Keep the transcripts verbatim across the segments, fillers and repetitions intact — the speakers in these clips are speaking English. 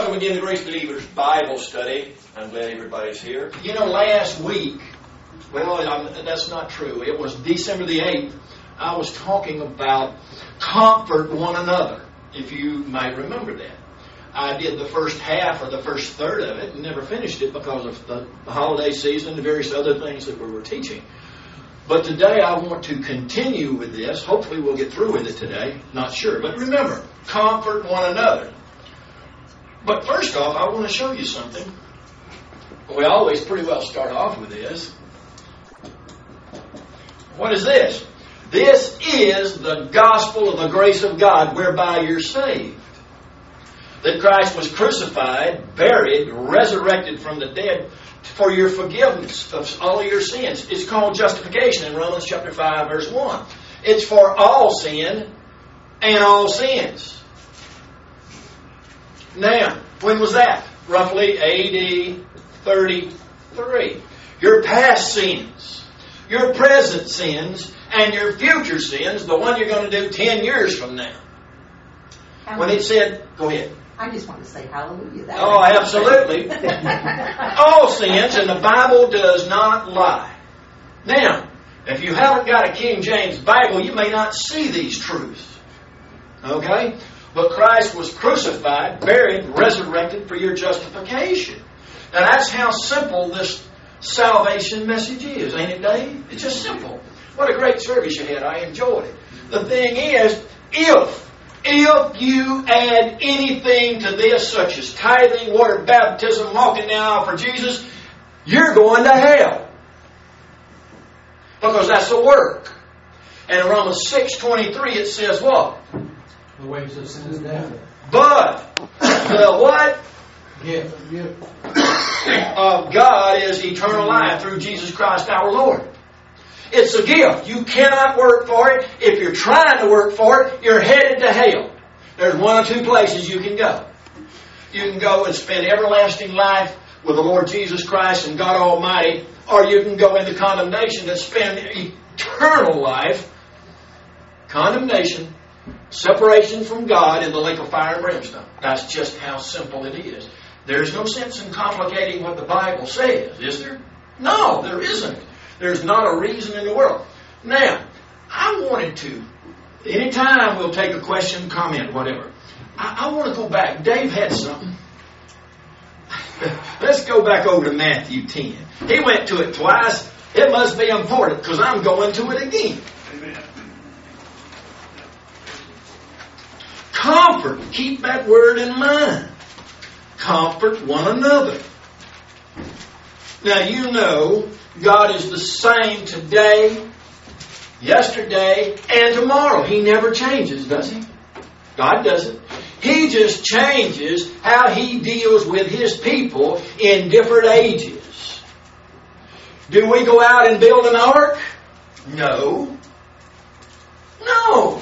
Welcome again to Grace Believers Bible Study. I'm glad everybody's here. You know, last week, well, I'm, that's not true. It was December the eighth. I was talking about comfort one another, if you might remember that. I did the first half or the first third of it and never finished it because of the, the holiday season and the various other things that we were teaching. But today I want to continue with this. Hopefully we'll get through with it today. Not sure. But remember, comfort one another. But first off, I want to show you something. We always pretty well start off with this. What is this? This is the gospel of the grace of God whereby you're saved. That Christ was crucified, buried, resurrected from the dead for your forgiveness of all your sins. It's called justification in Romans chapter five, verse one. It's for all sin and all sins. Now, when was that? Roughly A D thirty-three. Your past sins, your present sins, and your future sins, the one you're going to do ten years from now. When it said, go ahead. I just want to say hallelujah. That oh, absolutely. All sins, and the Bible does not lie. Now, if you haven't got a King James Bible, you may not see these truths. Okay? But Christ was crucified, buried, resurrected for your justification. Now that's how simple this salvation message is, ain't it, Dave? It's just simple. What a great service you had. I enjoyed it. The thing is, if, if you add anything to this, such as tithing, water baptism, walking the aisle for Jesus, you're going to hell. Because that's a work. And in Romans six twenty-three it says what? The wages of sin is death. But the what? Gift. Gift. Of God is eternal life through Jesus Christ our Lord. It's a gift. You cannot work for it. If you're trying to work for it, you're headed to hell. There's one or two places you can go. You can go and spend everlasting life with the Lord Jesus Christ and God Almighty, or you can go into condemnation and spend eternal life, condemnation, separation from God in the lake of fire and brimstone. That's just how simple it is. There's no sense in complicating what the Bible says, is there? No, there isn't. There's not a reason in the world. Now, I wanted to, anytime we'll take a question, comment, whatever. I, I want to go back. Dave had something. Let's go back over to Matthew ten. He went to it twice. It must be important because I'm going to it again. Comfort. Keep that word in mind. Comfort one another. Now you know God is the same today, yesterday, and tomorrow. He never changes, does He? God doesn't. He just changes how He deals with His people in different ages. Do we go out and build an ark? No. No.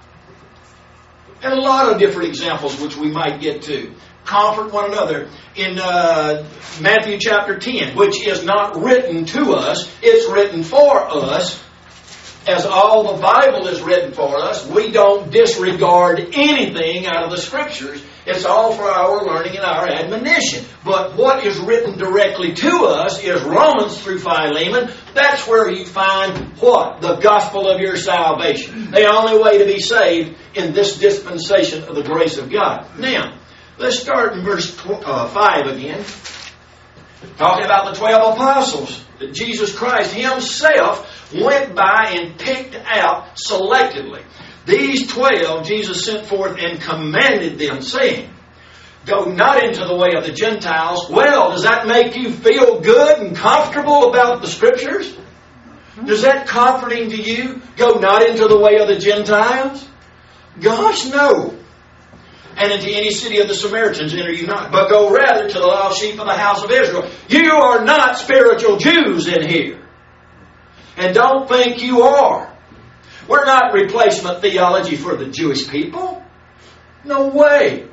And a lot of different examples which we might get to. Comfort one another. In uh, Matthew chapter ten, which is not written to us, it's written for us. As all the Bible is written for us, we don't disregard anything out of the Scriptures. It's all for our learning and our admonition. But what is written directly to us is Romans through Philemon. That's where you find what? The gospel of your salvation. The only way to be saved in this dispensation of the grace of God. Now, let's start in verse five again. Talking about the twelve apostles that Jesus Christ Himself went by and picked out selectively. These twelve Jesus sent forth and commanded them, saying, go not into the way of the Gentiles. Well, does that make you feel good and comfortable about the Scriptures? Is that comforting to you? Go not into the way of the Gentiles? Gosh, no. And into any city of the Samaritans enter you not, but go rather to the lost sheep of the house of Israel. You are not spiritual Jews in here. And don't think you are. We're not replacement theology for the Jewish people. No way.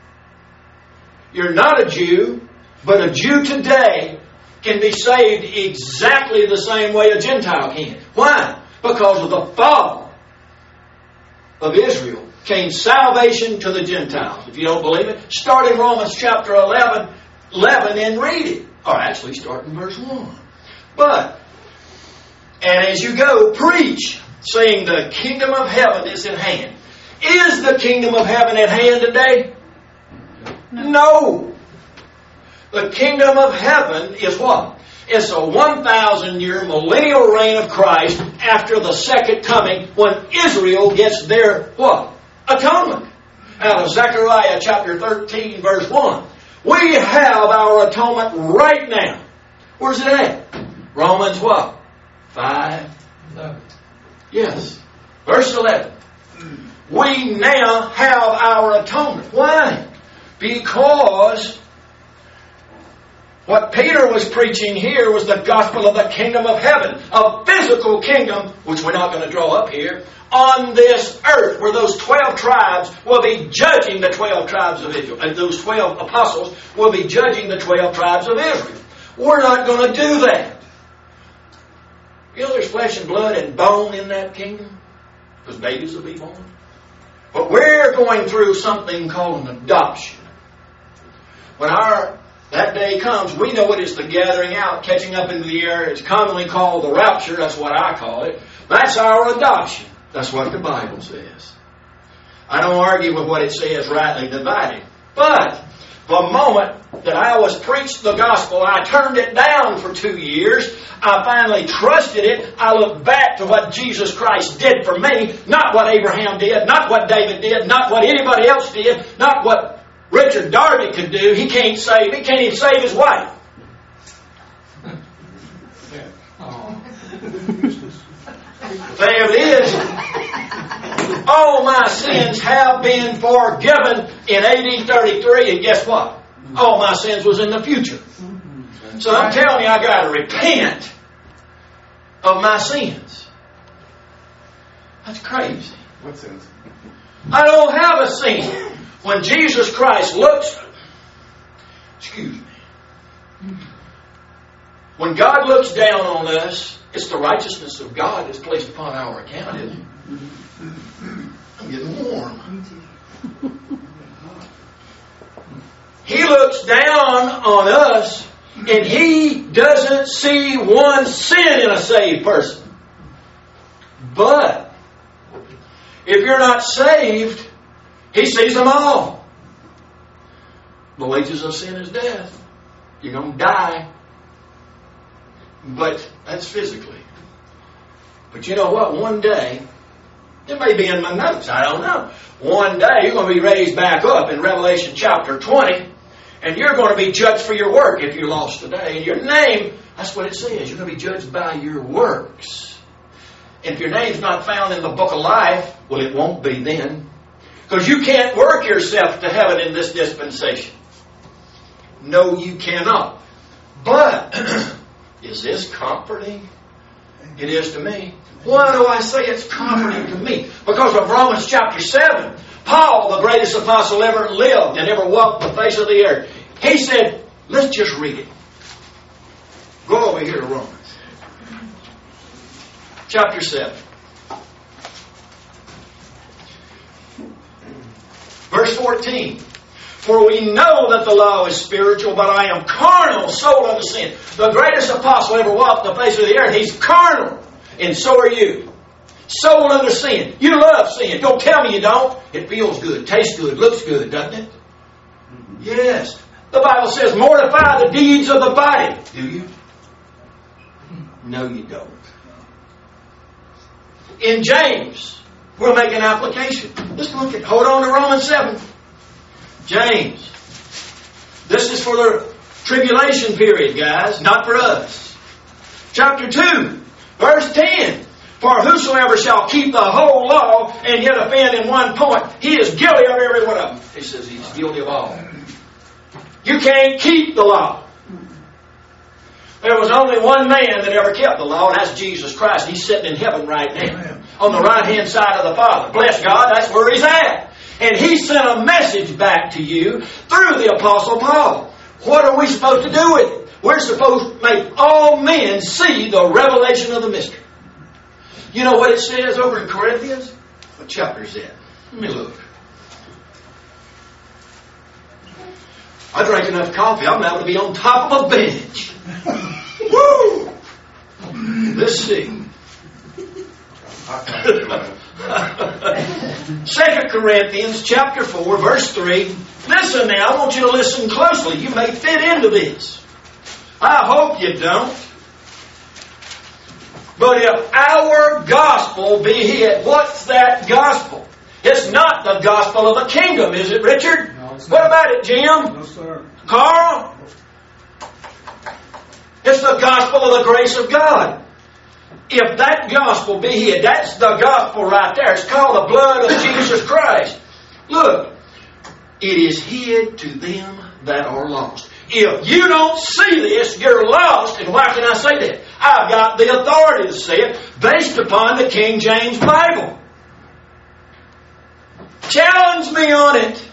You're not a Jew, but a Jew today can be saved exactly the same way a Gentile can. Why? Because of the fall of Israel came salvation to the Gentiles. If you don't believe it, start in Romans chapter eleven, eleven and read it. Or actually start in verse one. But, and as you go, preach, saying the kingdom of heaven is at hand. Is the kingdom of heaven at hand today? No. The kingdom of heaven is what? It's a one thousand year millennial reign of Christ after the second coming, when Israel gets their what? Atonement. Out of Zechariah chapter thirteen verse one. We have our atonement right now. Where's it at? Romans what? five. No. Yes. Verse eleven. We now have our atonement. Why? Because what Peter was preaching here was the gospel of the kingdom of heaven. A physical kingdom, which we're not going to draw up here, on this earth, where those twelve tribes will be judging the twelve tribes of Israel. And those twelve apostles will be judging the twelve tribes of Israel. We're not going to do that. You know there's flesh and blood and bone in that kingdom? Because babies will be born. But we're going through something called an adoption. When our that day comes, we know it is the gathering out, catching up into the air. It's commonly called the rapture. That's what I call it. That's our adoption. That's what the Bible says. I don't argue with what it says, rightly dividing. But the moment that I was preached the gospel, I turned it down for two years. I finally trusted it. I looked back to what Jesus Christ did for me. Not what Abraham did, not what David did, not what anybody else did, not what Richard Darby could do. He can't save. He can't even save his wife. There it is. All my sins have been forgiven in A D thirty-three. And guess what? All my sins was in the future. So I'm telling you, I got to repent of my sins. That's crazy. What sins? I don't have a sin. When Jesus Christ looks, excuse me, when God looks down on us, it's the righteousness of God that's placed upon our account, isn't it? I'm getting warm. He looks down on us, and He doesn't see one sin in a saved person. But if you're not saved, He sees them all. The wages of sin is death. You're going to die. But that's physically. But you know what? One day, it may be in my notes, I don't know. One day you're going to be raised back up in Revelation chapter twenty, and you're going to be judged for your work if you're lost today. And your name, that's what it says. You're going to be judged by your works. And if your name's not found in the book of life, well, it won't be then. Because you can't work yourself to heaven in this dispensation. No, you cannot. But is this comforting? It is to me. Why do I say it's comforting to me? Because of Romans chapter seven. Paul, the greatest apostle ever lived and ever walked the face of the earth. He said, let's just read it. Go over here to Romans. Chapter seven. Verse fourteen. For we know that the law is spiritual, but I am carnal, sold unto sin. The greatest apostle ever walked the face of the earth, he's carnal. And so are you. Sold unto sin. You love sin. Don't tell me you don't. It feels good, tastes good, looks good, doesn't it? Yes. The Bible says, mortify the deeds of the body. Do you? No, you don't. In James, we'll make an application. Let's look at, hold on to Romans seven. James. This is for the tribulation period, guys, not for us. Chapter two, verse ten. For whosoever shall keep the whole law and yet offend in one point, he is guilty of every one of them. He says he's guilty of all. You can't keep the law. There was only one man that ever kept the law, and that's Jesus Christ. He's sitting in heaven right now, on the right-hand side of the Father. Bless God, that's where He's at. And He sent a message back to you through the Apostle Paul. What are we supposed to do with it? We're supposed to make all men see the revelation of the mystery. You know what it says over in Corinthians? What chapter is that? Let me look. I drank enough coffee. I'm now to be on top of a bench. Woo! Let's see. Second Corinthians chapter four, verse three. Listen now, I want you to listen closely. You may fit into this. I hope you don't. But if our gospel be hid, what's that gospel? It's not the gospel of the kingdom, is it, Richard? No, it's what not. about it, Jim? No, sir. Carl? It's the gospel of the grace of God. If that gospel be hid, that's the gospel right there. It's called the blood of Jesus Christ. Look, it is hid to them that are lost. If you don't see this, you're lost. And why can I say that? I've got the authority to say it based upon the King James Bible. Challenge me on it.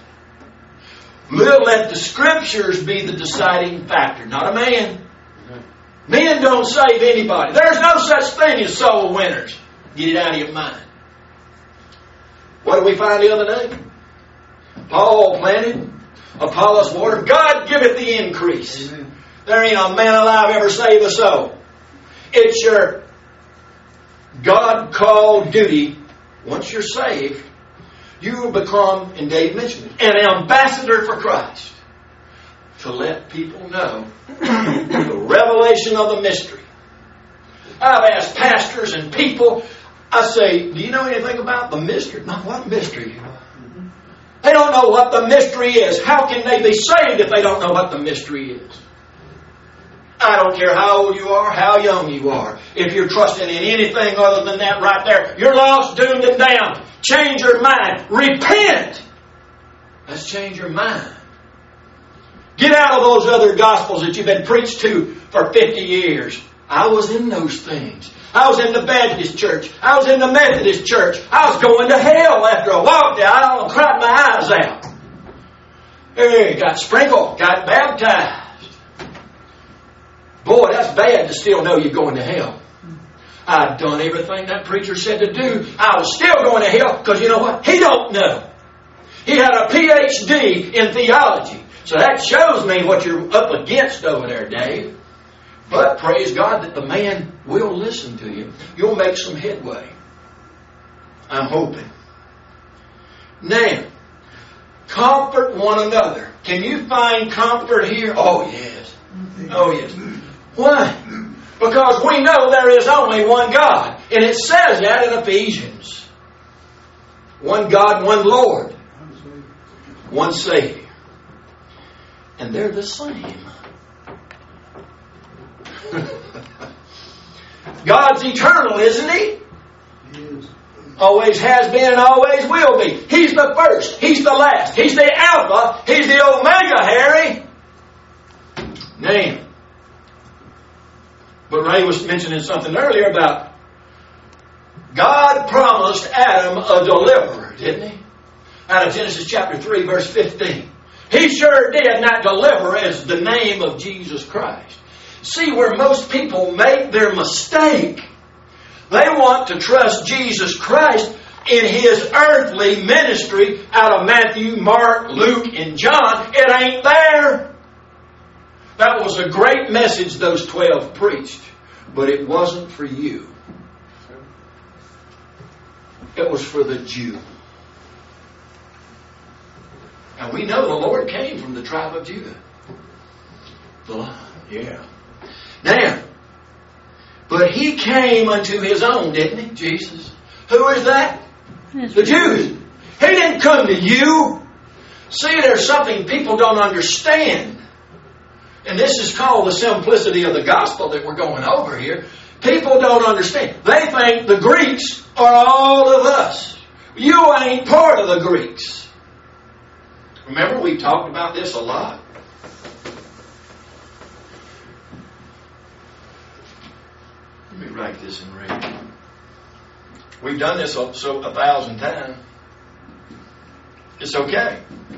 We'll let the Scriptures be the deciding factor, not a man. Men don't save anybody. There's no such thing as soul winners. Get it out of your mind. What did we find the other day? Paul planted, Apollos watered. God giveth the increase. Amen. There ain't a man alive ever save a soul. It's your God-called duty. Once you're saved, you will become, and Dave mentioned it, an ambassador for Christ. To let people know the revelation of the mystery. I've asked pastors and people, I say, do you know anything about the mystery? No, what mystery? They don't know what the mystery is. How can they be saved if they don't know what the mystery is? I don't care how old you are, how young you are. If you're trusting in anything other than that right there, you're lost, doomed, and damned. Change your mind. Repent. Let's change your mind. Get out of those other gospels that you've been preached to for fifty years. I was in those things. I was in the Baptist church. I was in the Methodist church. I was going to hell after a walk there. I almost cried my eyes out. Hey, got sprinkled, got baptized. Boy, that's bad to still know you're going to hell. I'd done everything that preacher said to do. I was still going to hell because you know what? He don't know. He had a P H D in theology. So that shows me what you're up against over there, Dave. But praise God that the man will listen to you. You'll make some headway. I'm hoping. Now, comfort one another. Can you find comfort here? Oh, yes. Oh, yes. Why? Because we know there is only one God. And it says that in Ephesians. One God, one Lord. One Savior. And they're the same. God's eternal, isn't He? He is. Always has been and always will be. He's the first. He's the last. He's the Alpha. He's the Omega, Harry. Name. But Ray was mentioning something earlier about God promised Adam a deliverer, didn't He? Out of Genesis chapter three, verse fifteen. He sure did. And that deliverer is the name of Jesus Christ. See where most people make their mistake. They want to trust Jesus Christ in His earthly ministry out of Matthew, Mark, Luke, and John. It ain't there. That was a great message those twelve preached. But it wasn't for you. It was for the Jew. And we know the Lord came from the tribe of Judah. The Lion, yeah. Now, but He came unto His own, didn't He? Jesus. Who is that? The Jews. He didn't come to you. See, there's something people don't understand. And this is called the simplicity of the gospel that we're going over here. People don't understand. They think the Greeks are all of us. You ain't part of the Greeks. Remember, we talked about this a lot. Let me write this in red. We've done this so, so a thousand times. It's okay.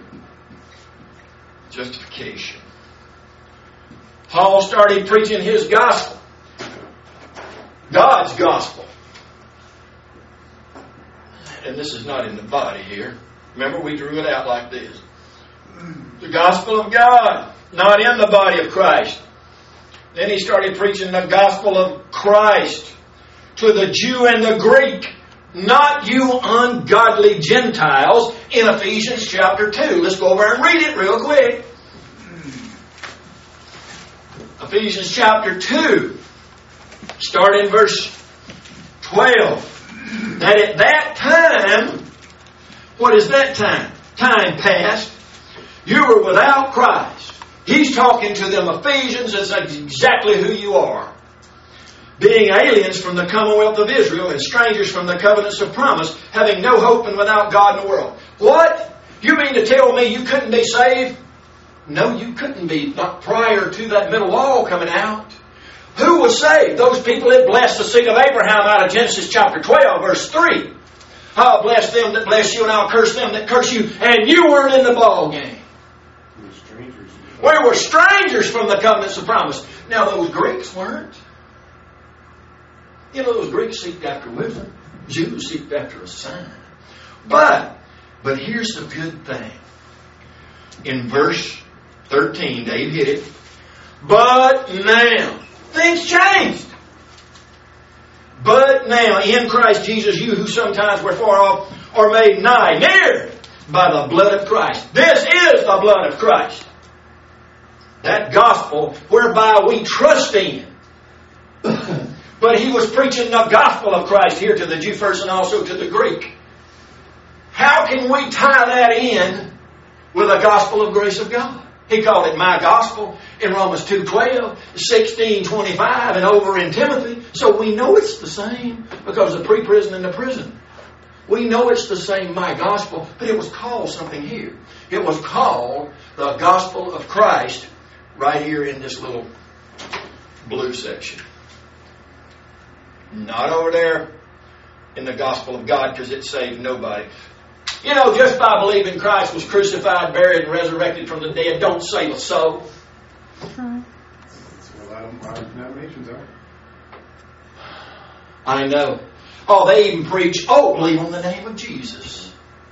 Justification. Paul started preaching his gospel. God's gospel. And seven. This is not in the body here. Remember, we drew it out like this. The gospel of God, not in the body of Christ. Then he started preaching the gospel of Christ to the Jew and the Greek, not you ungodly Gentiles, in Ephesians chapter two. Let's go over and read it real quick. Ephesians chapter two, start in verse twelve. That at that time, what is that time? Time past, you were without Christ. He's talking to them Ephesians. That's exactly who you are. Being aliens from the commonwealth of Israel and strangers from the covenants of promise, having no hope and without God in the world. What? You mean to tell me you couldn't be saved? No, you couldn't be. Not prior to that middle law coming out. Who was saved? Those people that blessed the seed of Abraham out of Genesis chapter twelve, verse three. I'll bless them that bless you, and I'll curse them that curse you. And you weren't in the ball game. We were strangers. We were strangers from the covenants of promise. Now those Greeks weren't. You know, those Greeks seeked after wisdom. Jews seeked after a sign. But, but here's the good thing. In verse thirteen, Dave hit it. But now, things changed. But now, in Christ Jesus, you who sometimes were far off are made nigh, near, by the blood of Christ. This is the blood of Christ. That gospel whereby we trust in. But he was preaching the gospel of Christ here to the Jew first and also to the Greek. How can we tie that in with the gospel of grace of God? He called it my gospel in Romans two twelve, sixteen twenty-five, and over in Timothy. So we know it's the same because of pre-prison and the prison. We know it's the same, my gospel, but it was called something here. It was called the gospel of Christ right here in this little blue section. Not over there in the gospel of God, because it saved nobody. You know, just by believing Christ was crucified, buried, and resurrected from the dead, don't save a soul. That's where a lot of modern denominations are. I know. Oh, they even preach, oh, believe on the name of Jesus.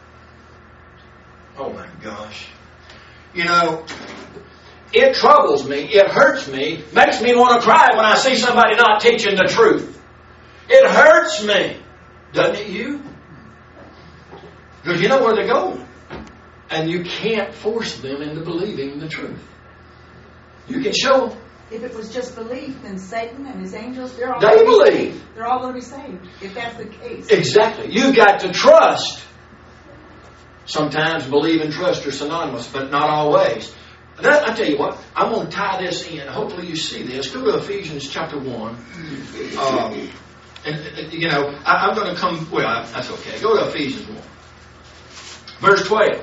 Oh my gosh. You know, it troubles me, it hurts me, makes me want to cry when I see somebody not teaching the truth. It hurts me. Doesn't it you? Because you know where they're going. And you can't force them into believing the truth. You can show them. If it was just belief, then Satan and his angels, they're all They going to be believe. saved. They're all going to be saved, if that's the case. Exactly. You've got to trust. Sometimes believe and trust are synonymous, but not always. That, I tell you what, I'm going to tie this in. Hopefully you see this. Go to Ephesians chapter one. Um, and, you know, I, I'm going to come, well, that's okay. Go to Ephesians one. Verse twelve.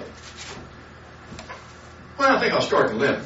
Well, I think I'll start at eleven.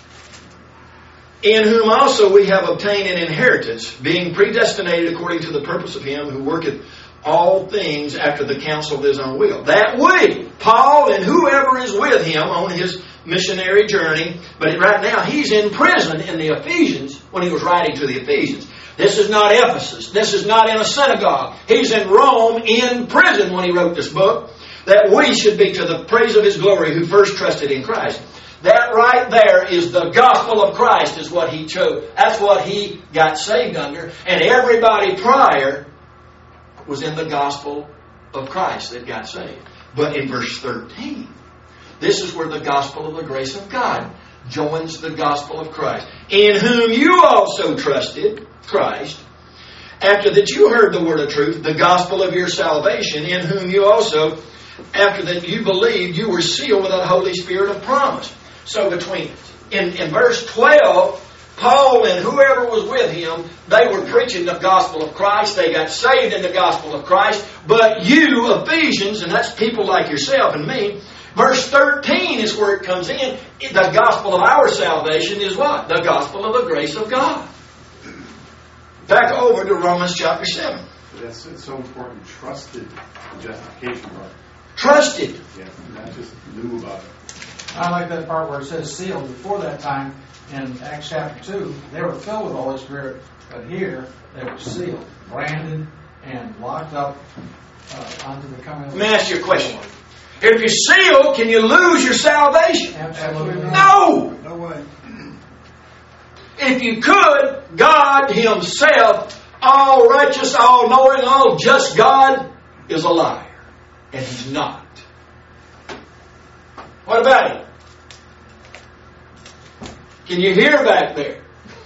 In whom also we have obtained an inheritance, being predestinated according to the purpose of him who worketh all things after the counsel of his own will. That we, Paul and whoever is with him on his missionary journey, but right now he's in prison in the Ephesians when he was writing to the Ephesians. This is not Ephesus. This is not in a synagogue. He's in Rome in prison when he wrote this book. That we should be to the praise of his glory who first trusted in Christ. That right there is the gospel of Christ is what he chose. That's what he got saved under. And everybody prior was in the gospel of Christ that got saved. But in verse thirteen, this is where the gospel of the grace of God joins the gospel of Christ. In whom you also trusted, Christ, after that you heard the word of truth, the gospel of your salvation, in whom you also, after that you believed, you were sealed with that Holy Spirit of promise. So between, in, in verse twelve, Paul and whoever was with him, they were preaching the gospel of Christ. They got saved in the gospel of Christ. But you, Ephesians, and that's people like yourself and me, verse thirteen is where it comes in. The gospel of our salvation is what? The gospel of the grace of God. Back over to Romans chapter seven. That's it's so important. Trusted the justification part. Trusted. Yeah, not just knew about it. I like that part where it says sealed. Before that time, in Acts chapter two, they were filled with the Holy Spirit, but here they were sealed, branded, and locked up uh, unto the coming of Let me ask you a question. If you're sealed, can you lose your salvation? Absolutely not. No! No way. If you could, God Himself, all righteous, all knowing, all just God, is a liar. And He's not. What about Him? Can you hear back there?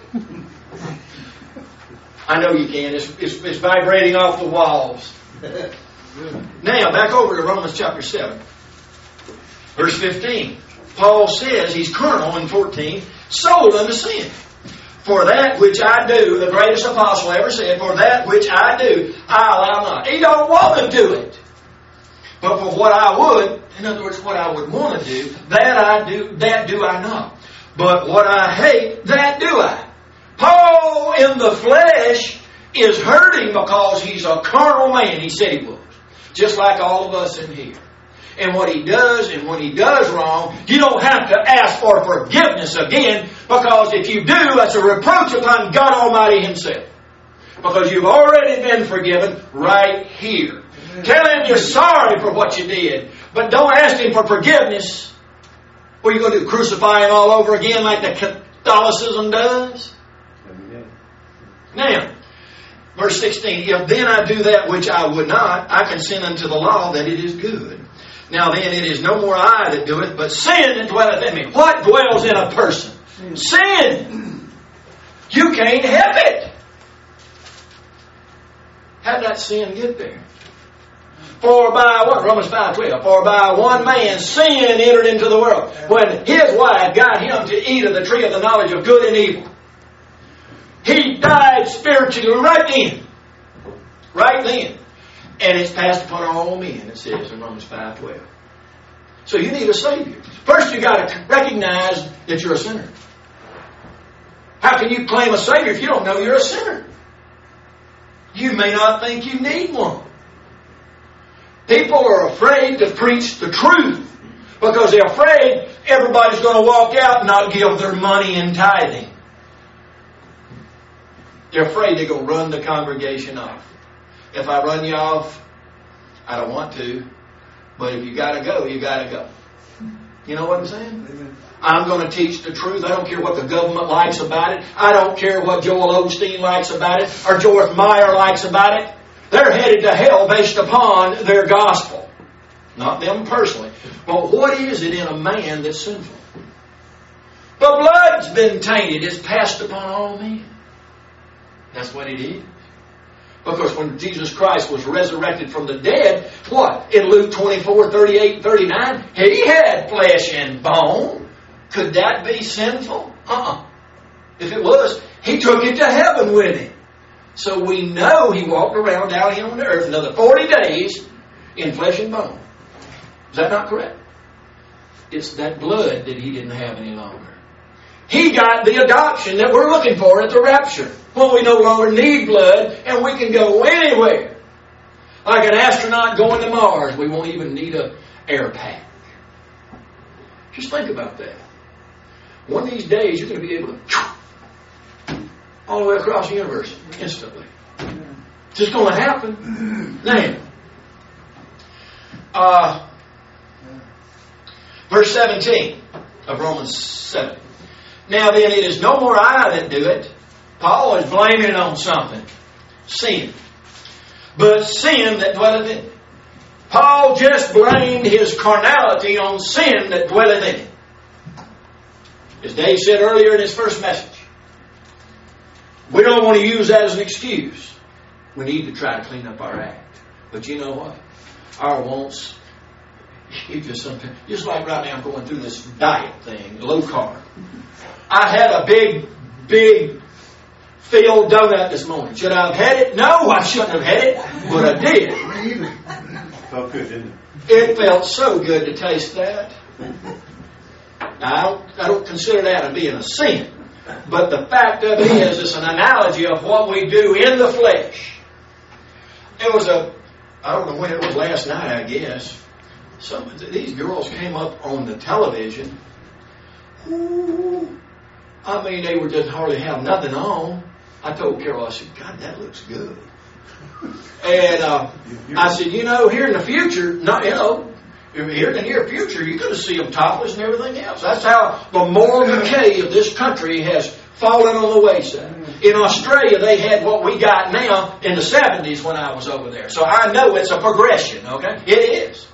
I know you can. It's, it's, it's vibrating off the walls. Now, back over to Romans chapter seven. Verse fifteen. Paul says, he's carnal in fourteen, sold unto sin. For that which I do, the greatest apostle ever said, for that which I do, I allow not. He don't want to do it. But for what I would, in other words, what I would want to do, that I do, that do I not. But what I hate, that do I. Paul in the flesh is hurting because he's a carnal man. He said he was. Just like all of us in here. And what he does, and when he does wrong, you don't have to ask for forgiveness again, because if you do, that's a reproach upon God Almighty Himself. Because you've already been forgiven right here. Tell Him you're sorry for what you did, but don't ask Him for forgiveness. What are you going to do? Crucify Him all over again like the Catholicism does? Now, verse sixteen, if then I do that which I would not, I consent unto the law that it is good. Now then, it is no more I that doeth, but sin that dwelleth in me. What dwells in a person? Sin. You can't help it. How did that sin get there? For by what? Romans five twelve. For by one man sin entered into the world, when his wife got him to eat of the tree of the knowledge of good and evil. He died spiritually right then. Right then. And it's passed upon all men, it says in Romans five twelve. So you need a Savior. First you got to recognize that you're a sinner. How can you claim a Savior if you don't know you're a sinner? You may not think you need one. People are afraid to preach the truth because they're afraid everybody's going to walk out and not give their money in tithing. They're afraid they're going to run the congregation off. If I run you off, I don't want to, but if you got to go, you got to go. You know what I'm saying? Amen. I'm going to teach the truth. I don't care what the government likes about it. I don't care what Joel Osteen likes about it or George Meyer likes about it. They're headed to hell based upon their gospel. Not them personally. But what is it in a man that's sinful? The blood's been tainted. It's passed upon all men. That's what it is. Because when Jesus Christ was resurrected from the dead, what? In Luke twenty-four, thirty-eight, thirty-nine, He had flesh and bone. Could that be sinful? Uh-uh. If it was, He took it to heaven with Him. So we know He walked around down here on the earth another forty days in flesh and bone. Is that not correct? It's that blood that He didn't have any longer. He got the adoption that we're looking for at the rapture. When we no longer need blood and we can go anywhere. Like an astronaut going to Mars, we won't even need an air pack. Just think about that. One of these days you're going to be able to all the way across the universe instantly. It's just going to happen. Now, uh, verse seventeen of Romans seven. Now then, it is no more I that do it. Paul is blaming it on something. Sin. But sin that dwelleth in it. Paul just blamed his carnality on sin that dwelleth in it. As Dave said earlier in his first message, we don't want to use that as an excuse. We need to try to clean up our act. But you know what? Our wants, you just something, just like right now I'm going through this diet thing, low carb. I had a big, big filled donut this morning. Should I have had it? No, I shouldn't have had it, but I did. Felt good, didn't it? It felt so good to taste that. Now, I don't, I don't consider that as being a sin. But the fact of it is, it's an analogy of what we do in the flesh. It was a, I don't know when it was, last night, I guess. Some of these girls came up on the television. Ooh, I mean, they were just hardly have nothing on. I told Carol, I said, God, that looks good. And uh, I said, you know, here in the future, not you know, here in the near future, you're going to see them topless and everything else. That's how the moral decay of this country has fallen on the wayside. In Australia, they had what we got now in the seventies when I was over there. So I know it's a progression, okay? It is.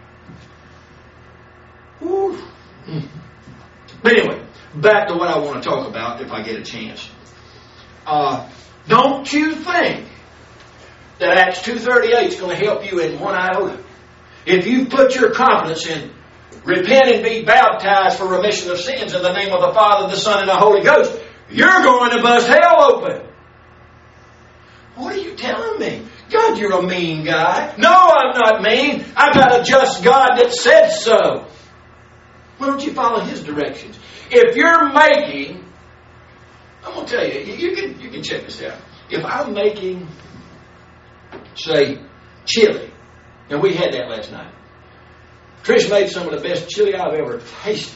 Whew. But anyway, back to what I want to talk about if I get a chance. Uh, don't you think that Acts two thirty-eight is going to help you in one iota? If you put your confidence in repent and be baptized for remission of sins in the name of the Father, the Son, and the Holy Ghost, you're going to bust hell open. What are you telling me? God, you're a mean guy. No, I'm not mean. I've got a just God that said so. Why don't you follow His directions? If you're making, I'm going to tell you, you can, you can check this out. If I'm making, say, chili, and we had that last night. Trish made some of the best chili I've ever tasted.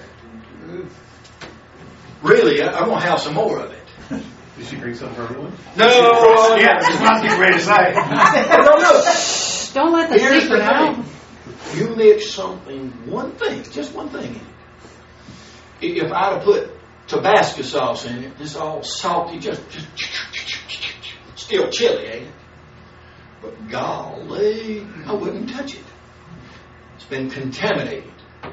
Really, I'm going to have some more of it. Did she bring some for everyone? No! Yeah, it's not the way to say. No, no. Don't let the Here's secret the out. thing. You mix something, one thing, just one thing in it. If I'd have put Tabasco sauce in it, it's all salty, just, just still chili, ain't it? But golly, I wouldn't touch it. It's been contaminated.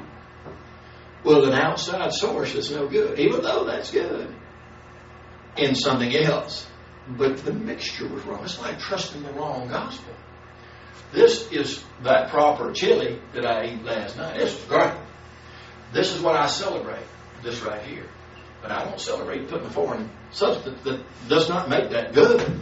Well, an outside source is no good, even though that's good in something else. But the mixture was wrong. It's like trusting the wrong gospel. This is that proper chili that I ate last night. It's great. This is what I celebrate, this right here. But I don't celebrate putting a foreign substance that does not make that good.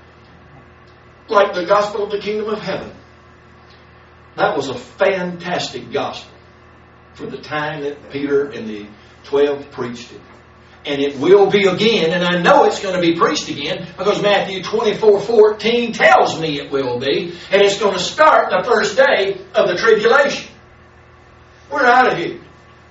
Like the gospel of the kingdom of heaven. That was a fantastic gospel for the time that Peter and the twelve preached it. And it will be again, and I know it's going to be preached again, because Matthew twenty-four fourteen tells me it will be, and it's going to start the first day of the tribulation. We're out of here.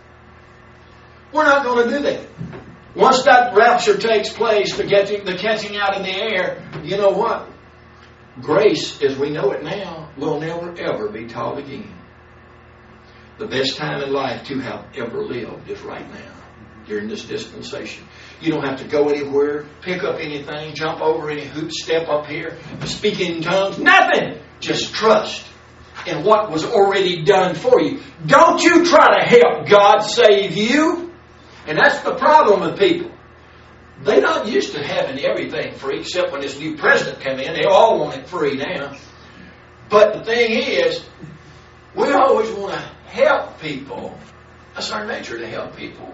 We're not going to do that. Once that rapture takes place, the catching, the catching out in the air, you know what? Grace, as we know it now, will never ever be taught again. The best time in life to have ever lived is right now, during this dispensation. You don't have to go anywhere, pick up anything, jump over any hoop, step up here, speak in tongues, nothing. Just trust in what was already done for you. Don't you try to help God save you. And that's the problem with people. They're not used to having everything free, except when this new president came in. They all want it free now. But the thing is, we always want to help people. That's our nature, to help people.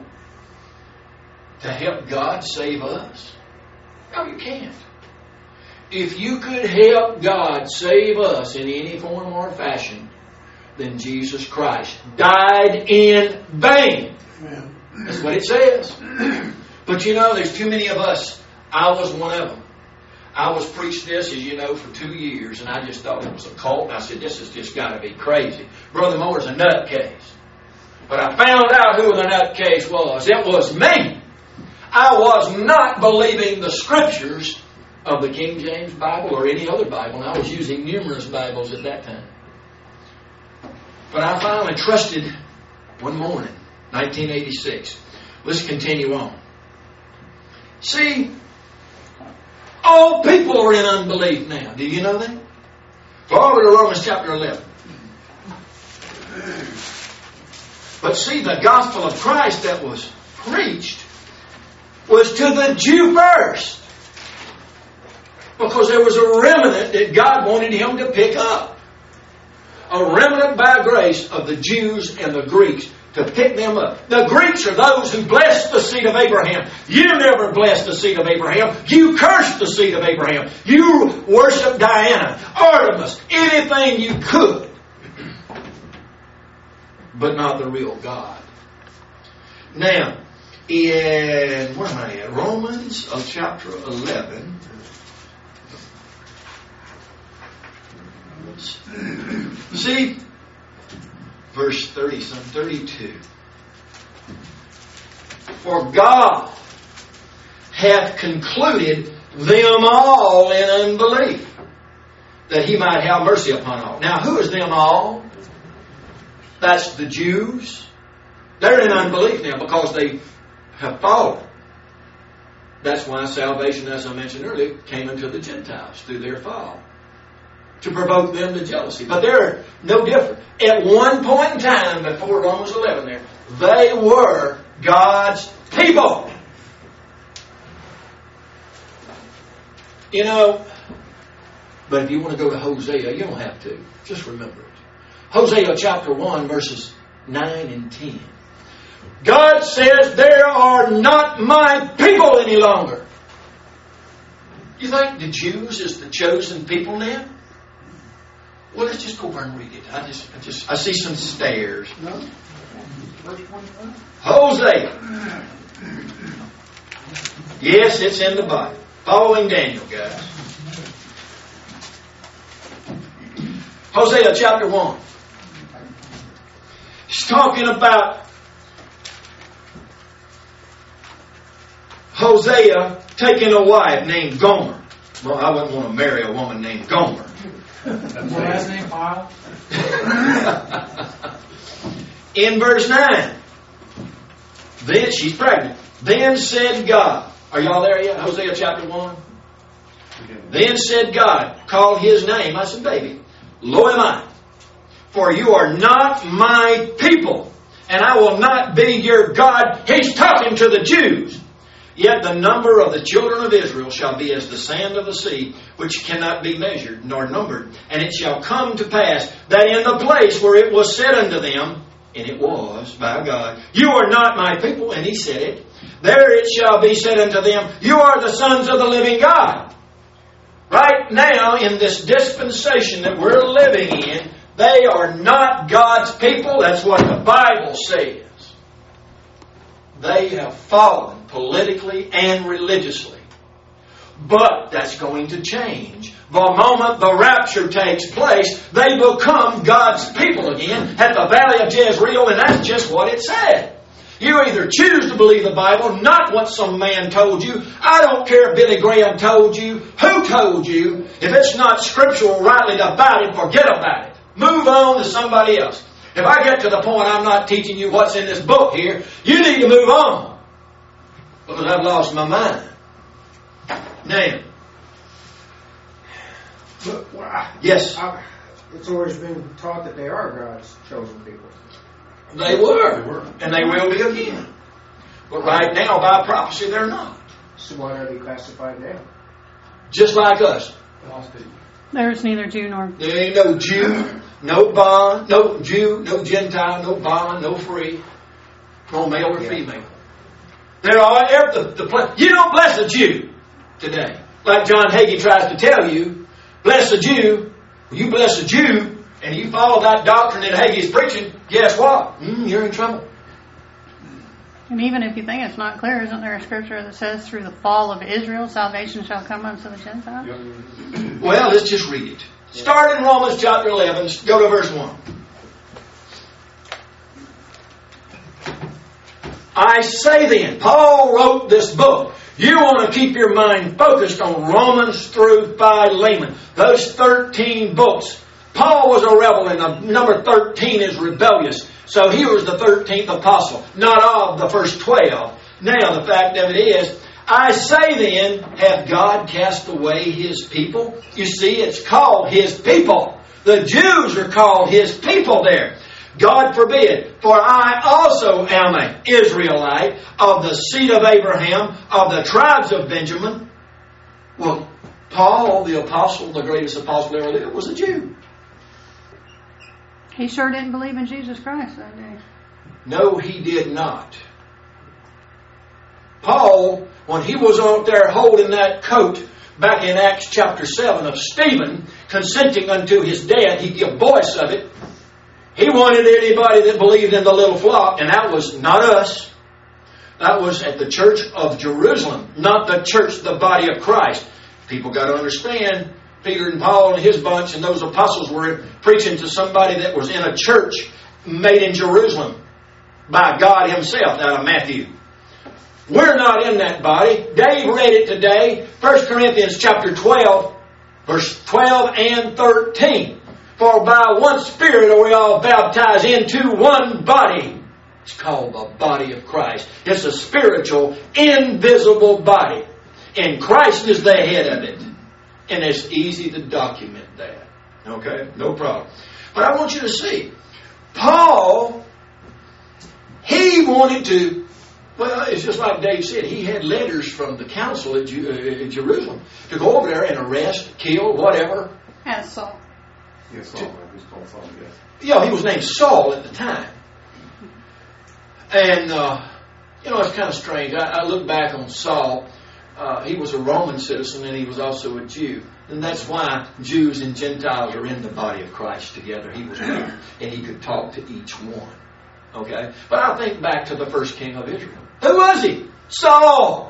To help God save us. No, you can't. If you could help God save us in any form or fashion, then Jesus Christ died in vain. That's what it says. But you know, there's too many of us. I was one of them. I was preached this, as you know, for two years, and I just thought it was a cult. And I said, this has just got to be crazy. Brother Moore's a nutcase. But I found out who the nutcase was. It was me. I was not believing the scriptures of the King James Bible or any other Bible. And I was using numerous Bibles at that time. But I finally trusted one morning, nineteen eighty-six. Let's continue on. See, all people are in unbelief now. Do you know that? Go over to Romans chapter eleven. But see, the gospel of Christ that was preached was to the Jew first. Because there was a remnant that God wanted him to pick up. A remnant by grace of the Jews and the Greeks to pick them up. The Greeks are those who blessed the seed of Abraham. You never blessed the seed of Abraham. You cursed the seed of Abraham. You worshiped Diana, Artemis, anything you could. But not the real God. Now, in, where am I at? Romans of chapter eleven. See, verse thirty, some thirty-two. For God hath concluded them all in unbelief. that he might have mercy upon all. Now, who is them all? That's the Jews. They're in unbelief now because they have fallen. That's why salvation, as I mentioned earlier, came into the Gentiles through their fall, to provoke them to jealousy. But they're no different. At one point in time, before Romans eleven there, they were God's people. You know, but if you want to go to Hosea, you don't have to. Just remember it. Hosea chapter one, verses nine and ten. God says, they are not my people any longer. You think the Jews is the chosen people now? Well, let's just go over and read it. I just, I just, I see some stares. No? Verse twenty-one? Hosea. Yes, it's in the Bible. Following Daniel, guys. Hosea chapter one. He's talking about Hosea taking a wife named Gomer. Well, I wouldn't want to marry a woman named Gomer. What's her last name, Pyle? In verse nine. Then she's pregnant. Then said God. Are y'all there yet? Hosea chapter one. Then said God, call his name. I said, baby, lo am I. For you are not my people, and I will not be your God. He's talking to the Jews. Yet the number of the children of Israel shall be as the sand of the sea, which cannot be measured nor numbered. And it shall come to pass that in the place where it was said unto them, and it was by God, you are not my people, and he said it, there it shall be said unto them, you are the sons of the living God. Right now, in this dispensation that we're living in, they are not God's people. That's what the Bible says. They have fallen politically and religiously. But that's going to change. The moment the rapture takes place, they become God's people again at the valley of Jezreel, and that's just what it said. You either choose to believe the Bible, not what some man told you. I don't care if Billy Graham told you. Who told you? If it's not scriptural rightly about it, forget about it. Move on to somebody else. If I get to the point I'm not teaching you what's in this book here, you need to move on. Because I've lost my mind. Now. But, well, Yes. I, it's always been taught that they are God's chosen people. They were. They were. And they will be again. But right now, by prophecy, they're not. So why are they classified now? Just like us. There's neither Jew nor... There ain't no Jew, no bond, no Jew, no Gentile, no bond, no free, no male or female. There are the, the you don't bless a Jew today, like John Hagee tries to tell you. Bless a Jew. You bless a Jew, and you follow that doctrine that Hagee's preaching. Guess what? Mm, you're in trouble. And even if you think it's not clear, isn't there a scripture that says through the fall of Israel, salvation shall come unto the Gentiles? Well, let's just read it. Start in Romans chapter eleven. Go to verse one. I say then, Paul wrote this book. You want to keep your mind focused on Romans through Philemon. Those thirteen books. Paul was a rebel, and the number thirteen is rebellious. So he was the thirteenth apostle, not of the first twelve. Now, the fact of it is, I say then, have God cast away His people? You see, it's called His people. The Jews are called His people there. God forbid, for I also am an Israelite of the seed of Abraham, of the tribes of Benjamin. Well, Paul, the apostle, the greatest apostle ever lived, was a Jew. He sure didn't believe in Jesus Christ that day. No, he did not. Paul, when he was out there holding that coat back in Acts chapter seven of Stephen, consenting unto his death, he gave voice of it. He wanted anybody that believed in the little flock, and that was not us. That was at the church of Jerusalem, not the church, the body of Christ. People got to understand, Peter and Paul and his bunch and those apostles were preaching to somebody that was in a church made in Jerusalem by God Himself, out of Matthew. We're not in that body. Dave read it today, First Corinthians chapter twelve. Verse twelve and thirteen. For by one Spirit are we all baptized into one body. It's called the body of Christ. It's a spiritual, invisible body. And Christ is the head of it. And it's easy to document that. Okay? No problem. But I want you to see, Paul, he wanted to, well, it's just like Dave said, he had letters from the council at, Ju- uh, at Jerusalem to go over there and arrest, kill, whatever. As Saul. Yes, Saul. He was called Saul, yes. You know, he was named Saul at the time. And, uh, you know, it's kind of strange. I, I look back on Saul. Uh, he was a Roman citizen and he was also a Jew. And that's why Jews and Gentiles are in the body of Christ together. He was one, and he could talk to each one. Okay? But I think back to the first king of Israel. Who was he? Saul.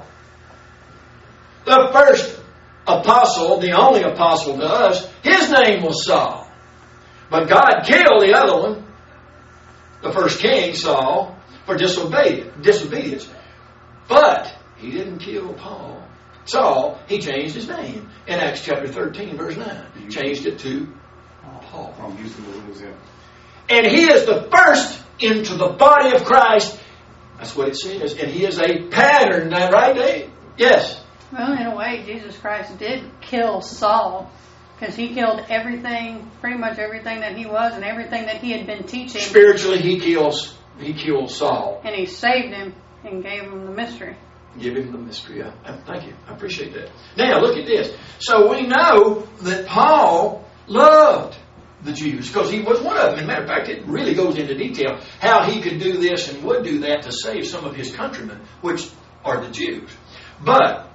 The first apostle, the only apostle to us, his name was Saul. But God killed the other one, the first king, Saul, for disobedience. But he didn't kill Paul. Saul, he changed his name in Acts chapter thirteen, verse nine. He changed it to Paul. I'm used to lose him. And he is the first into the body of Christ. That's what it says. And he is a pattern. Is that right, Dave? Yes. Well, in a way, Jesus Christ did kill Saul. Because he killed everything, pretty much everything that he was and everything that he had been teaching. Spiritually, he kills, he kills Saul. And he saved him and gave him the mystery. Give him the mystery. Yeah. Thank you. I appreciate that. Now, look at this. So we know that Paul loved the Jews because he was one of them. As a matter of fact, it really goes into detail how he could do this and would do that to save some of his countrymen, which are the Jews. But,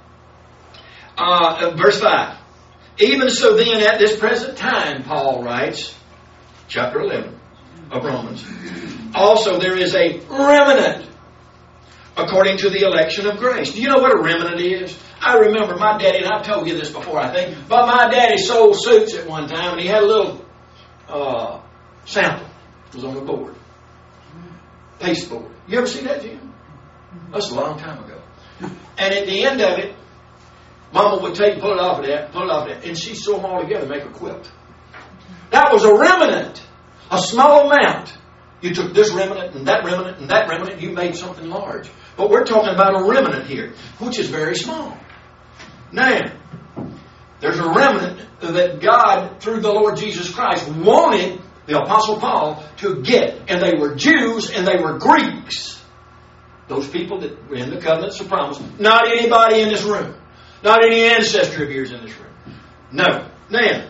uh, verse five. Even so then, at this present time, Paul writes, chapter eleven of Romans, also there is a remnant according to the election of grace. Do you know what a remnant is? I remember my daddy, and I've told you this before, I think, but my daddy sold suits at one time, and he had a little uh, sample. It was on the board. Pasteboard. You ever see that, Jim? That's a long time ago. And at the end of it, Mama would take, pull it off of that, pull it off of that, and she'd sew them all together and make a quilt. That was a remnant, a small amount. You took this remnant and that remnant and that remnant, you made something large. But we're talking about a remnant here, which is very small. Now, there's a remnant that God, through the Lord Jesus Christ, wanted the Apostle Paul to get. And they were Jews and they were Greeks. Those people that were in the covenants of promise. Not anybody in this room. Not any ancestry of yours in this room. No. Now,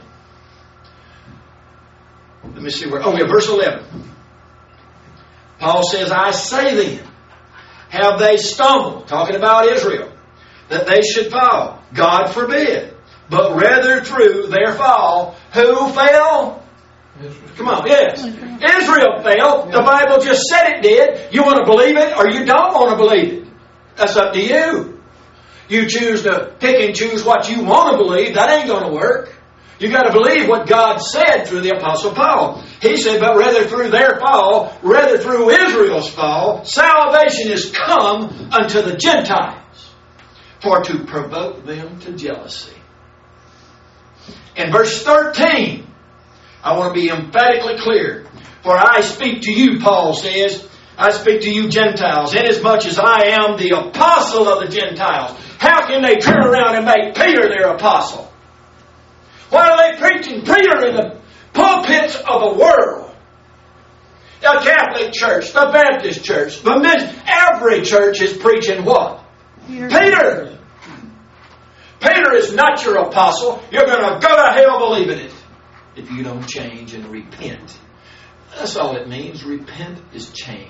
let me see where. Oh, yeah, verse eleven. Paul says, I say then, have they stumbled, talking about Israel, that they should fall? God forbid. But rather through their fall, who fell? Israel. Come on, yes. Israel, Israel fell. Yeah. The Bible just said it did. You want to believe it or you don't want to believe it. That's up to you. You choose to pick and choose what you want to believe. That ain't going to work. You got to believe what God said through the Apostle Paul. He said, but rather through their fall, rather through Israel's fall, salvation is come unto the Gentiles, for to provoke them to jealousy. In verse thirteen, I want to be emphatically clear. For I speak to you, Paul says, I speak to you Gentiles, inasmuch as I am the apostle of the Gentiles. How can they turn around and make Peter their apostle? Why are they preaching Peter in the pulpits of the world? The Catholic Church, the Baptist Church, the men, every church is preaching what? Peter. Peter. Peter is not your apostle. You're going to go to hell believing it if you don't change and repent. That's all it means. Repent is change.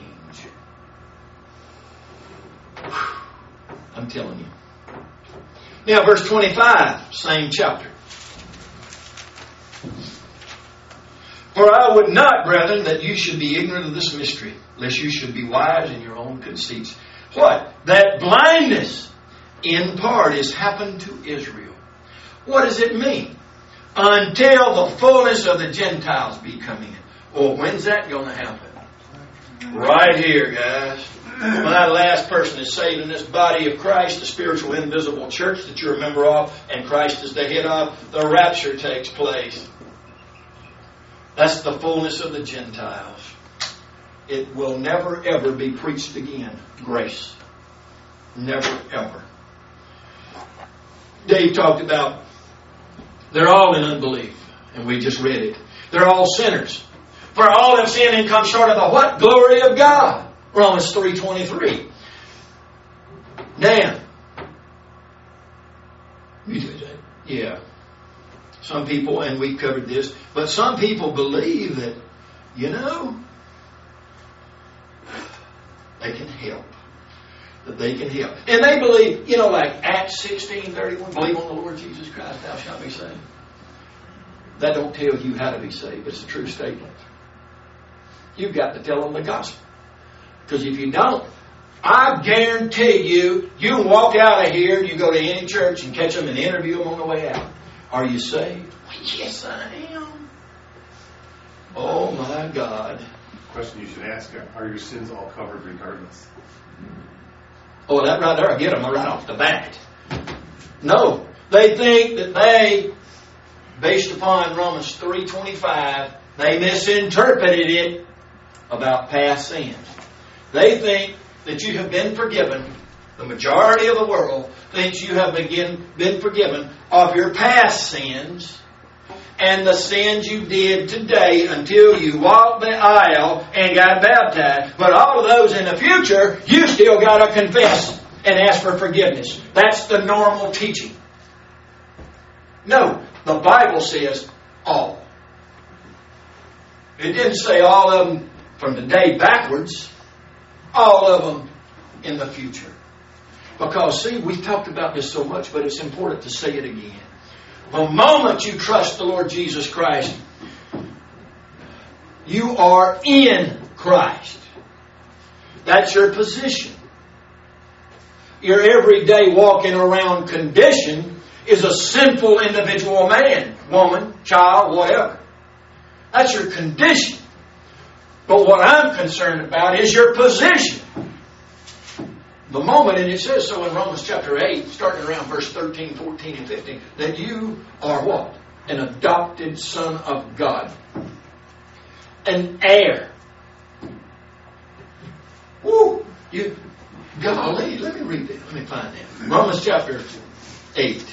I'm telling you. Now, verse twenty-five, same chapter. For I would not, brethren, that you should be ignorant of this mystery, lest you should be wise in your own conceits. What? That blindness in part is happened to Israel. What does it mean? Until the fullness of the Gentiles be coming in. Well, when's that going to happen? Right here, guys. When that last person is saved in this body of Christ, the spiritual invisible church that you're a member of, and Christ is the head of, the rapture takes place. That's the fullness of the Gentiles. It will never ever be preached again. Grace. Never ever. Dave talked about they're all in unbelief. And we just read it. They're all sinners. For all have sinned and come short of the what? Glory of God. Romans three twenty-three. Now, yeah, some people, and we covered this, but some people believe that, you know, they can help. That they can help. And they believe, you know, like Acts sixteen thirty-one, believe on the Lord Jesus Christ, thou shalt be saved. That don't tell you how to be saved. It's a true statement. You've got to tell them the gospel. Because if you don't, I guarantee you, you walk out of here, you go to any church and catch them and interview them on the way out. Are you saved? Well, yes, I am. Oh, my God. The question you should ask, are your sins all covered regardless? Oh, that right there, I get them right off the bat. No. They think that they, based upon Romans three twenty-five, they misinterpreted it about past sins. They think that you have been forgiven. The majority of the world thinks you have begin, been forgiven of your past sins and the sins you did today until you walked the aisle and got baptized. But all of those in the future, you still got to confess and ask for forgiveness. That's the normal teaching. No, the Bible says all. It didn't say all of them from today backwards. All of them in the future. Because, see, we've talked about this so much, but it's important to say it again. The moment you trust the Lord Jesus Christ, you are in Christ. That's your position. Your everyday walking around condition is a sinful individual man, woman, child, whatever. That's your condition. But what I'm concerned about is your position. The moment, and it says so in Romans chapter eight, starting around verse thirteen, fourteen, and fifteen, that you are what? An adopted son of God. An heir. Woo! You, golly, let me read that. Let me find that. Romans chapter eight.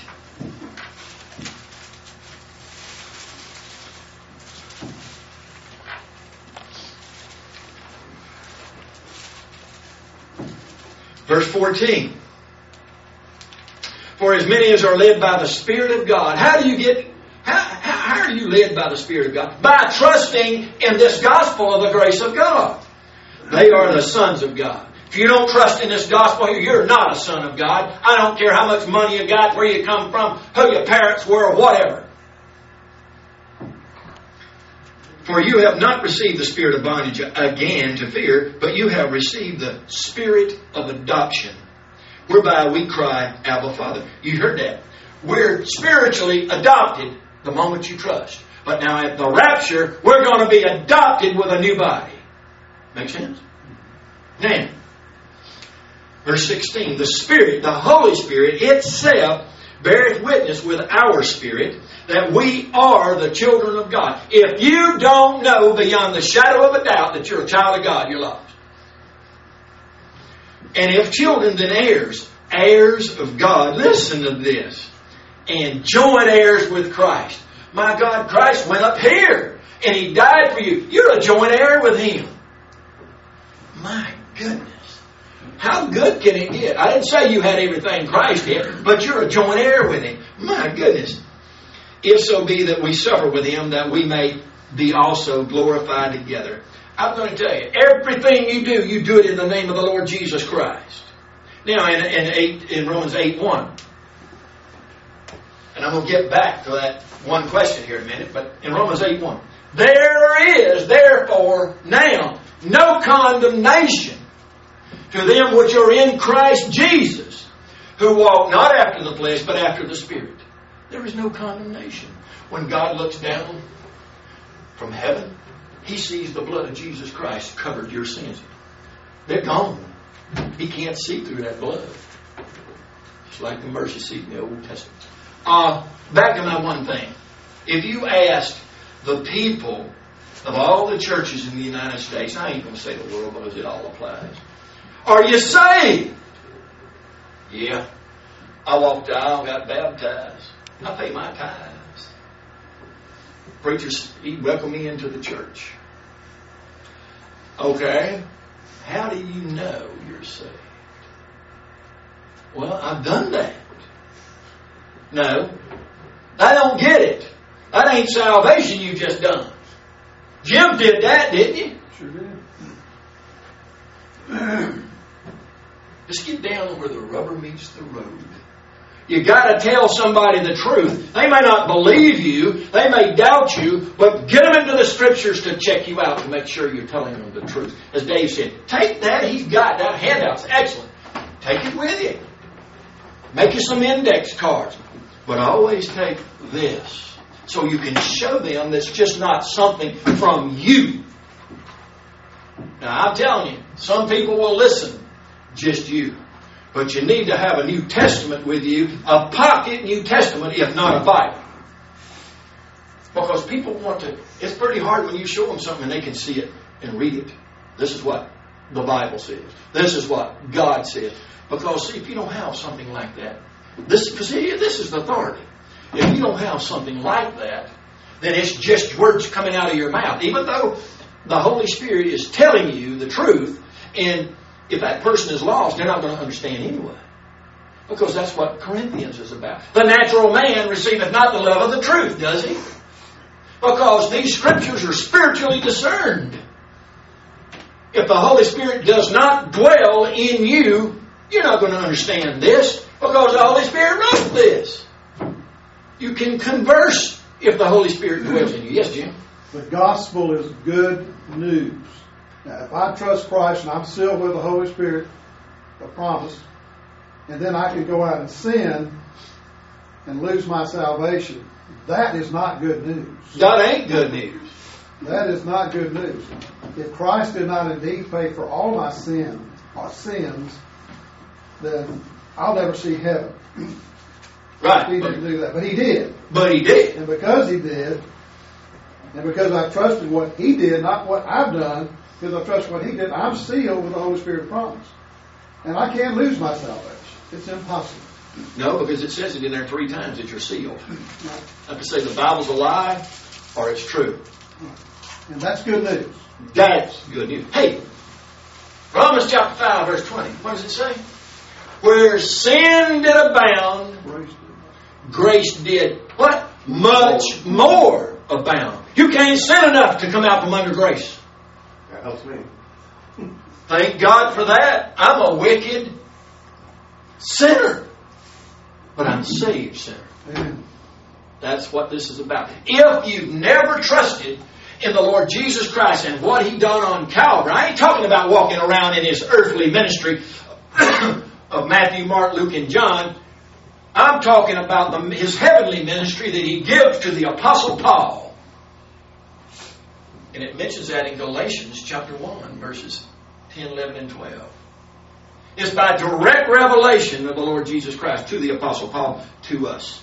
Verse fourteen. For as many as are led by the Spirit of God. How do you get, how, how, how are you led by the Spirit of God? By trusting in this gospel of the grace of God. They are the sons of God. If you don't trust in this gospel, you're not a son of God. I don't care how much money you got, where you come from, who your parents were, whatever. For you have not received the spirit of bondage again to fear, but you have received the spirit of adoption, whereby we cry, Abba, Father. You heard that. We're spiritually adopted the moment you trust. But now at the rapture, we're going to be adopted with a new body. Make sense? Now, verse sixteen. The Spirit, the Holy Spirit itself, beareth witness with our spirit that we are the children of God. If you don't know beyond the shadow of a doubt that you're a child of God, you're lost. And if children, then heirs, heirs of God. Listen to this. And joint heirs with Christ. My God, Christ went up here and He died for you. You're a joint heir with Him. My goodness. How good can it get? I didn't say you had everything Christ had, but you're a joint heir with Him. My goodness. If so be that we suffer with Him, that we may be also glorified together. I'm going to tell you, everything you do, you do it in the name of the Lord Jesus Christ. Now, in, in, eight, in Romans eight one, and I'm going to get back to that one question here in a minute, but in Romans eight one, there is therefore now no condemnation to them which are in Christ Jesus, who walk not after the flesh, but after the Spirit. There is no condemnation. When God looks down from heaven, He sees the blood of Jesus Christ covered your sins. They're gone. He can't see through that blood. It's like the mercy seat in the Old Testament. Uh, back to my one thing. If you asked the people of all the churches in the United States, I ain't going to say the world because it all applies. Are you saved? Yeah. I walked the aisle, got baptized. I pay my tithes. Preachers, he welcomed me into the church. Okay. How do you know you're saved? Well, I've done that. No. I don't get it. That ain't salvation you just done. Jim did that, didn't you? Sure did. Just get down where the rubber meets the road. You got to tell somebody the truth. They may not believe you. They may doubt you. But get them into the Scriptures to check you out to make sure you're telling them the truth. As Dave said, take that. He's got that handout's excellent. Take it with you. Make you some index cards. But always take this. So you can show them that's just not something from you. Now I'm telling you, some people will listen. Just you. But you need to have a New Testament with you, a pocket New Testament, if not a Bible. Because people want to, it's pretty hard when you show them something and they can see it and read it. This is what the Bible says. This is what God says. Because see, if you don't have something like that, this, see, this is the authority. If you don't have something like that, then it's just words coming out of your mouth. Even though the Holy Spirit is telling you the truth, and if that person is lost, they're not going to understand anyway. Because that's what Corinthians is about. The natural man receiveth not the love of the truth, does he? Because these scriptures are spiritually discerned. If the Holy Spirit does not dwell in you, you're not going to understand this. Because the Holy Spirit wrote this. You can converse if the Holy Spirit dwells in you. Yes, Jim? The gospel is good news. Now, if I trust Christ and I'm sealed with the Holy Spirit, the promise, and then I can go out and sin and lose my salvation, that is not good news. That ain't good news. That is not good news. If Christ did not indeed pay for all my sin or sins, then I'll never see heaven. Right. He didn't do that, but He did. But He did. And because He did, and because I trusted what He did, not what I've done, because I trust what He did, I'm sealed with the Holy Spirit promise. And I can't lose my salvation. It's impossible. No, because it says it in there three times that you're sealed. I have to say the Bible's a lie or it's true. And that's good news. That's good news. Hey, Romans chapter five, verse twenty. What does it say? Where sin did abound, grace did what? Much more abound. You can't sin enough to come out from under grace. That helps me. Thank God for that. I'm a wicked sinner. But I'm a saved sinner. Amen. That's what this is about. If you've never trusted in the Lord Jesus Christ and what He done on Calvary, I ain't talking about walking around in His earthly ministry of Matthew, Mark, Luke, and John. I'm talking about the, His heavenly ministry that He gives to the Apostle Paul. And it mentions that in Galatians chapter one, verses ten, eleven, and twelve. It's by direct revelation of the Lord Jesus Christ to the Apostle Paul, to us.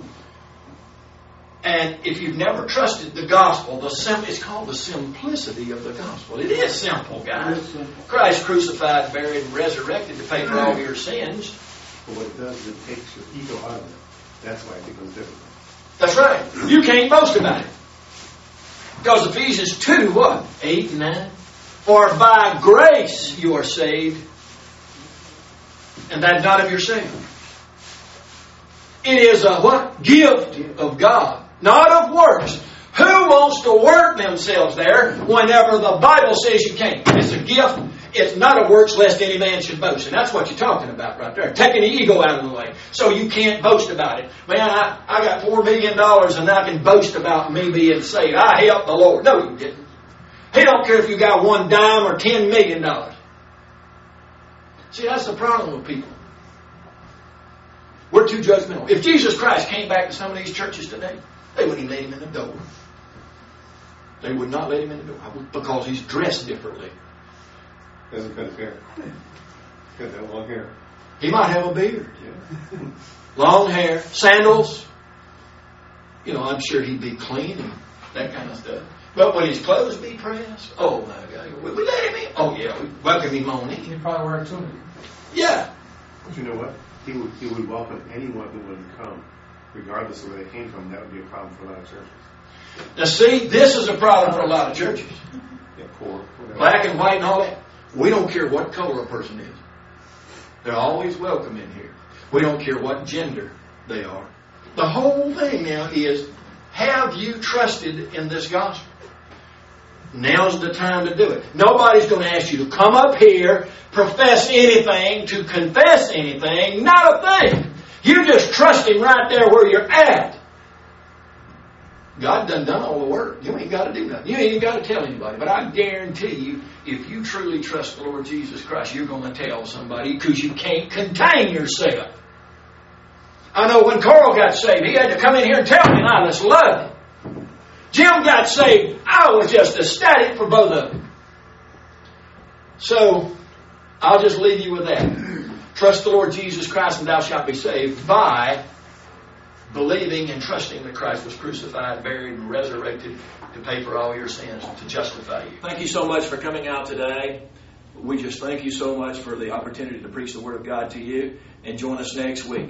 And if you've never trusted the gospel, the sim- it's called the simplicity of the gospel. It is simple, guys. It is simple. Christ crucified, buried, and resurrected to pay for all your sins. But what it does is it takes your ego out of it. That's why it becomes difficult. That's right. You can't boast about it. Because Ephesians two, what? eight and nine. For by grace you are saved. And that not of yourself. It is a what? Gift of God. Not of works. Who wants to work themselves there whenever the Bible says you can't? It's a gift. It's not of works lest any man should boast. And that's what you're talking about right there. Taking the ego out of the way. So you can't boast about it. Man, I, I got four million dollars and I can boast about me being saved. I helped the Lord. No, you didn't. He don't care if you got one dime or ten million dollars. See, that's the problem with people. We're too judgmental. If Jesus Christ came back to some of these churches today, they wouldn't even let Him in the door. They would not let Him in the door because He's dressed differently. Doesn't cut his hair. Got that long hair. He might have a beard. Yeah. Long hair, sandals. You know, I'm sure he'd be clean and that kind of stuff. But would his clothes be pressed? Oh my God. Would we let him in? Oh yeah, we welcome him on in. He'd probably wear a tunic. Yeah. But you know what? He would he would welcome anyone who would come, regardless of where they came from. That would be a problem for a lot of churches. Now see, this is a problem for a lot of churches. Yeah, poor. Whatever. Black and white and all that. We don't care what color a person is. They're always welcome in here. We don't care what gender they are. The whole thing now is, have you trusted in this gospel? Now's the time to do it. Nobody's going to ask you to come up here, profess anything, to confess anything. Not a thing. You just trust Him right there where you're at. God done done all the work. You ain't got to do nothing. You ain't even got to tell anybody. But I guarantee you, if you truly trust the Lord Jesus Christ, you're going to tell somebody because you can't contain yourself. I know when Carl got saved, he had to come in here and tell me, and I just loved it. Jim got saved, I was just ecstatic for both of them. So, I'll just leave you with that. Trust the Lord Jesus Christ and thou shalt be saved by believing and trusting that Christ was crucified, buried, and resurrected to pay for all your sins, to justify you. Thank you so much for coming out today. We just thank you so much for the opportunity to preach the Word of God to you. And join us next week.